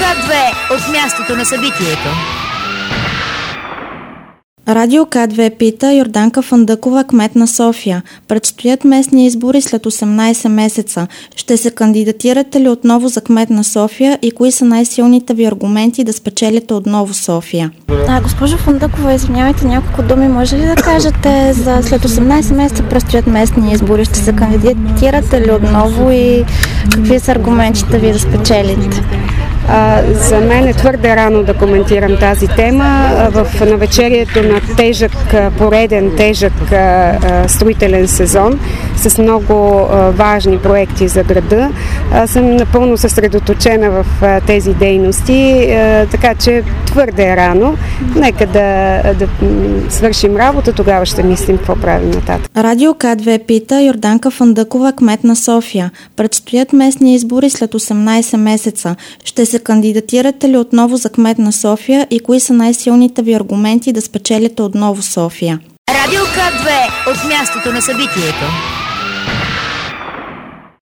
К2 от мястото на събитието. Радио К2 пита Йорданка Фандъкова, кмет на София. Предстоят местни избори след 18 месеца. Ще се кандидатирате ли отново за кмет на София и кои са най-силните ви аргументи да спечелите отново София? Госпожо Фандъкова, извинявайте, няколко думи може ли да кажете за след 18 месеца предстоят местни избори? Ще се кандидатирате ли отново и какви са аргументите ви да спечелите? За мен е твърде рано да коментирам тази тема. В навечерието на пореден тежък строителен сезон с много важни проекти за града, съм напълно съсредоточена в тези дейности, така че твърде рано. Нека да свършим работа, тогава ще мислим какво правим нататък. Радио К2 пита Йорданка Фандъкова, кмет на София. Предстоят местни избори след 18 месеца. Ще се кандидатирате ли отново за кмет на София и кои са най-силните ви аргументи да спечелите отново София? Радио К2 от мястото на събитието.